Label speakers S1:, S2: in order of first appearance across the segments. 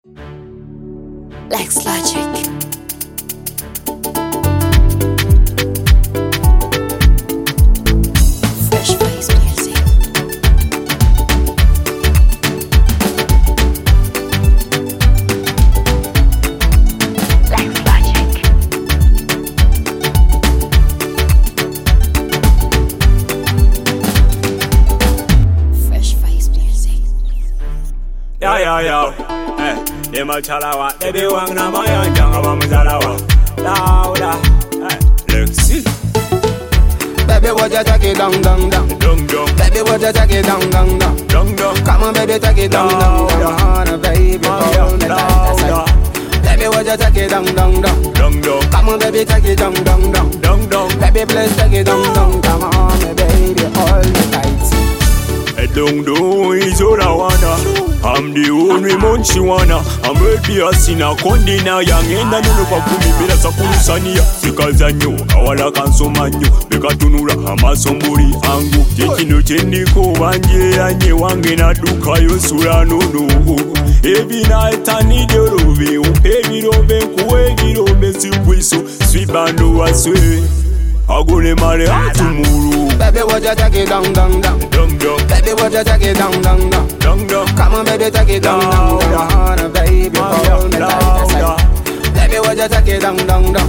S1: Lex Logic. Fresh Face Music. Lex Logic. Fresh Face Music.
S2: Yo. Dem a chalawa, baby wang na maya janga ba mzalawa. Lauda, Lexi.
S3: Baby, what you take it down. Baby, what you take it down. Come on, baby, take it down. Baby, hold me tight. Baby, what you take it down. Come on, baby, take it down. Baby, please take it down. Come on, baby, hold me tight.
S2: Don't is all I wanna. I'm the only man she wanna. I'm ready to see na kondi na young enda no pa kumi bila sakulusania. Sikaza nyo awala kansoma nyo beka tunura amasomburi angu tekino chendiko banje anye wange na duka yosura no. Every night I need your love. Every love kuwegirobe sikwiso swibando aswe. Agone mare atumuru.
S3: Baby, what you take it down. Baby, what you take it down. Come on, baby, take it down. Baby, hold me tight. Baby, what you take it down.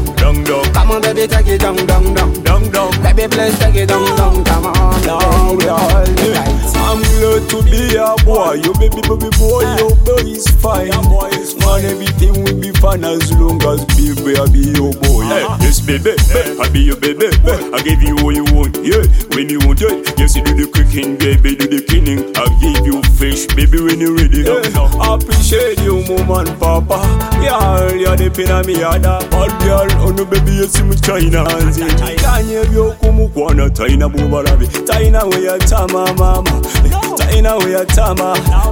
S3: Come on, baby, take it down. Baby, please take it down. Come on, baby, hold me tight.
S2: I'm glad to be a boy. Your baby boy, your boy is fine. Man, everything will be fine as long as baby I be your boy. Yes, baby, I be your baby. I give you what you want, yeah. When you want it, yes, you do the cooking, baby, do the cleaning. I give you fish, baby, when you're ready. I appreciate you, mom and papa. Yeah, you're the pin of me, other. All girl, oh no, baby, you see me China. Kanye, you come kwana, China, bubarabi. China, where you tama, mama. China, where you tama.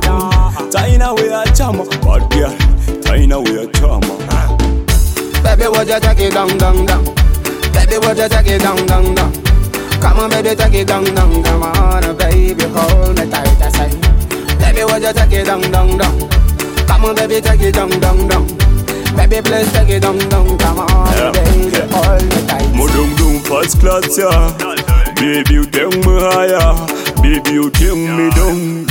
S2: China, where you tama. But girl, China, where you tama.
S3: Baby, what you take it down. Baby, what you take it down. Come on, baby, take it down. Come on, baby, hold me tight. I say, baby, what you take it down. Come on, baby, take it down. Baby, please take it down. Come on, baby, hold me tight.
S2: Modung first class, yeah. Baby, you take me higher. Baby, you take me down.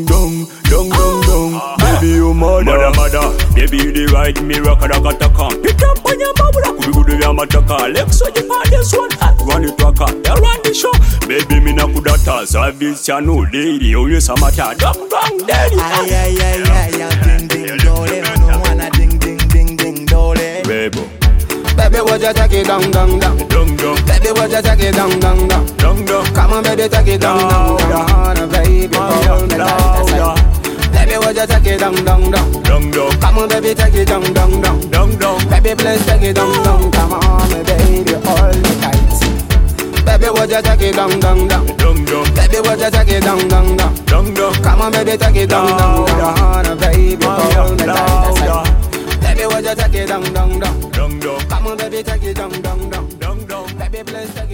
S2: Baby, you mother. Baby, you the right me rock a pick up on your mouth. We go to your mataka. Let's watch you on this one. Run it rock up. You run the show. Baby, me na kudata. Service channel lady. Oh yes, I'm a cat. Dong daddy.
S4: Ding ding dole. No wanna ding dole.
S2: Baby.
S3: Baby, what you take it down. Baby, what you take it down. Come on, baby, take it down. Baby, hold me tight. Baby, what you take it down. Come on, baby, take it down. Baby, please take it down. Come on, baby, hold me tight. Baby, what you take it down. Baby, what you take it down. Come on, baby, take it down. Baby, hold me tight. Baby, what you take it down. Come on, baby, take it down. Baby, please take it down.